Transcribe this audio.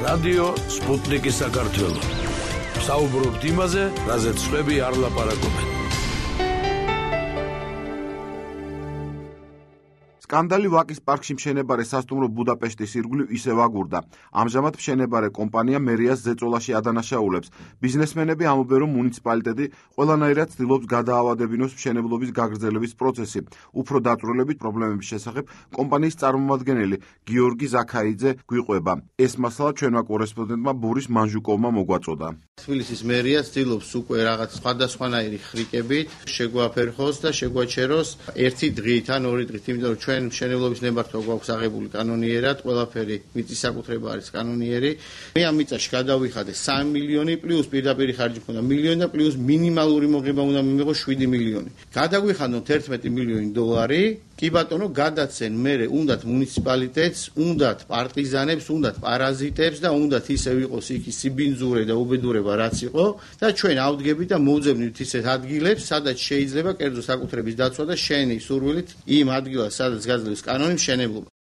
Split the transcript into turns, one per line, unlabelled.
რადიო სპუტნიკი საქართველო. საუბრობთ იმაზე, რაზეც სხვები არ ლაპარაკობენ.
სკანდალი ვაკის პარკში მშენებარე სასტუმრო ბუდაპეშტის ირგვლივ ისევ აგურდა. ამჟამად მშენებარე კომპანია მერიას ზეწოლაში ადანაშაულებს. ბიზნესმენები ამბობენ, რომ მუნიციპალიტეტი ყველანაირად ცდილობს გადაავადებინოს მშენებლობის გაგრძელების პროცესი. უფრო დაწვრილებით პრობლემების შესახებ კომპანიის წარმომადგენელი გიორგი ზაქაიძე გვიყვება. ეს მასალა ჩვენმა კორესპონდენტმა ბორის მანჟუკოვმა მოგვაწოდა.
თბილისის მერია ცდილობს უკვე რაღაც სხვადასხვანაირი ხრიკებით შეგვაფერხოს და შეგვაჩეროს ერთი დღით ან ორი დღით, იმიტომ რომ ჩვენ მშენებლობის ნებართვა გვაქვს აღებული კანონიერად, ყველაფერი მიწის საკუთრება არის კანონიერი. მე ამ მიწაში გადავიხადე 3 მილიონი პლუს პირდაპირ ხარჯი მქონდა მილიონი და პლუს მინიმალური მოგება უნდა მიმიღო 7 მილიონი. გადაგვიხადოთ 11 მილიონი დოლარი. კი ბატონო, გადაცენ მერე უნდათ მუნიციპალიტეტს, უნდათ პარტიზანებს, უნდათ პარაზიტებს და უნდათ ისევ იყოს იქ სიბინძურე და უბედურება რაც იყო და ჩვენ ავდგებით და მოვძებნით ისეთ ადგილებს, სადაც შეიძლება კერძო საკუთრების დაცვა და შენი სურვილით იმ ადგილას, სადაც გაძლევს კანონი მშენებლობა.